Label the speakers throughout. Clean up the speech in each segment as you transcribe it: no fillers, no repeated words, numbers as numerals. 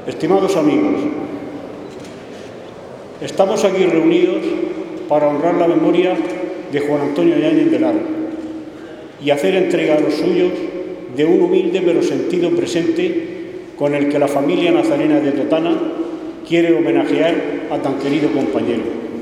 Speaker 1: Estimados amigos, estamos aquí reunidos para honrar la memoria de Juan Antonio Yáñez de Lara y hacer entrega a los suyos de un humilde pero sentido presente con el que la familia nazarena de Totana quiere homenajear a tan querido compañero.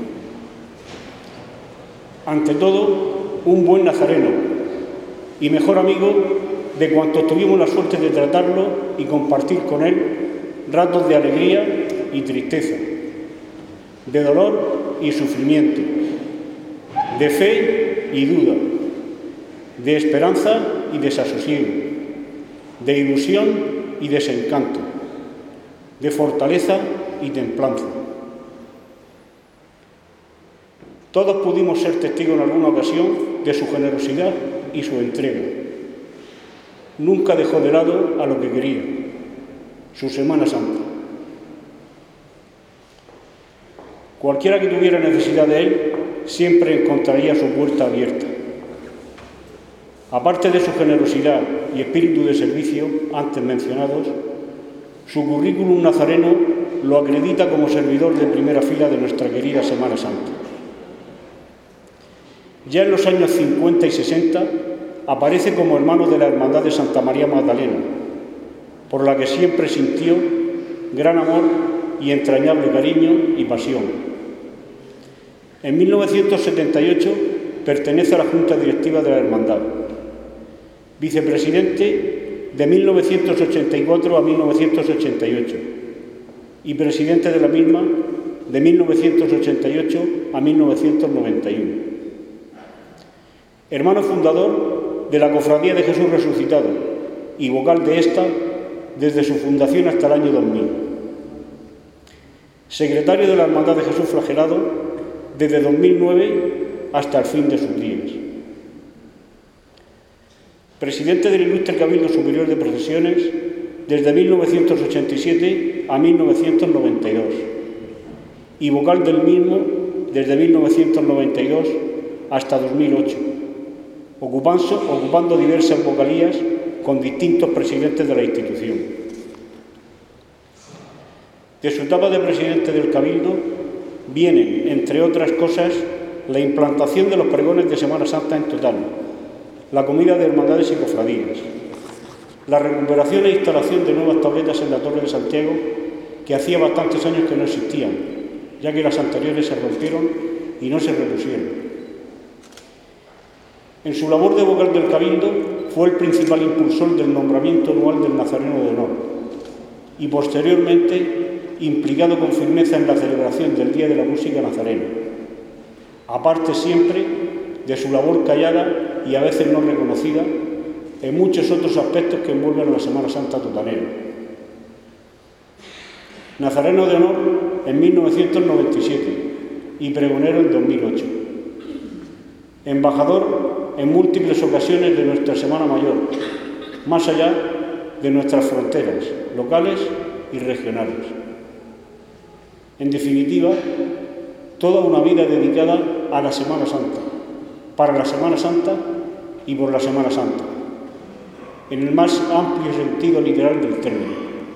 Speaker 1: Ante todo, un buen nazareno y mejor amigo de cuantos tuvimos la suerte de tratarlo y compartir con él ratos de alegría y tristeza, de dolor y sufrimiento, de fe y duda, de esperanza y desasosiego, de ilusión y desencanto, de fortaleza y templanza. Todos pudimos ser testigos en alguna ocasión de su generosidad y su entrega. Nunca dejó de lado a lo que quería, su Semana Santa. Cualquiera que tuviera necesidad de él siempre encontraría su puerta abierta. Aparte de su generosidad y espíritu de servicio antes mencionados, su currículum nazareno lo acredita como servidor de primera fila de nuestra querida Semana Santa. Ya en los años 50 y 60 aparece como hermano de la Hermandad de Santa María Magdalena, por la que siempre sintió gran amor y entrañable cariño y pasión. En 1978 pertenece a la Junta Directiva de la Hermandad, vicepresidente de 1984 a 1988 y presidente de la misma de 1988 a 1991. Hermano fundador de la Cofradía de Jesús Resucitado y vocal de esta desde su fundación hasta el año 2000. Secretario de la Hermandad de Jesús Flagelado desde 2009 hasta el fin de sus días. Presidente del Ilustre Cabildo Superior de Procesiones desde 1987 a 1992 y vocal del mismo desde 1992 hasta 2008, ocupando diversas vocalías con distintos presidentes de la institución. De su etapa de presidente del Cabildo vienen, entre otras cosas, la implantación de los pregones de Semana Santa en Totana, la comida de hermandades y cofradías, la recuperación e instalación de nuevas tabletas en la Torre de Santiago, que hacía bastantes años que no existían, ya que las anteriores se rompieron y no se repusieron. En su labor de vocal del Cabildo fue el principal impulsor del nombramiento anual del Nazareno de Honor y posteriormente implicado con firmeza en la celebración del Día de la Música Nazarena, aparte siempre de su labor callada y a veces no reconocida en muchos otros aspectos que envuelven a la Semana Santa totanera. Nazareno de Honor en 1997 y pregonero en 2008. Embajador en múltiples ocasiones de nuestra Semana Mayor, más allá de nuestras fronteras locales y regionales. En definitiva, toda una vida dedicada a la Semana Santa, para la Semana Santa y por la Semana Santa, en el más amplio sentido literal del término.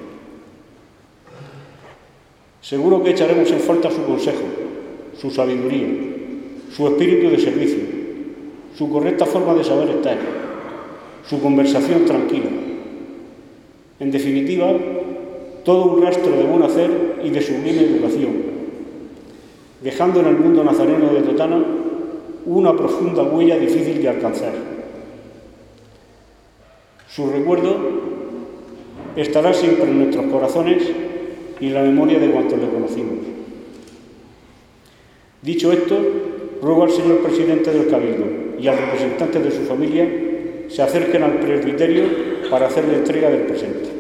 Speaker 1: Seguro que echaremos en falta su consejo, su sabiduría, su espíritu de servicio, su correcta forma de saber estar, su conversación tranquila. En definitiva, todo un rastro de buen hacer y de sublime educación, dejando en el mundo nazareno de Totana una profunda huella difícil de alcanzar. Su recuerdo estará siempre en nuestros corazones y en la memoria de cuantos le conocimos. Dicho esto, ruego al señor presidente del Cabildo y al representante de su familia se acerquen al presbiterio para hacer la entrega del presente.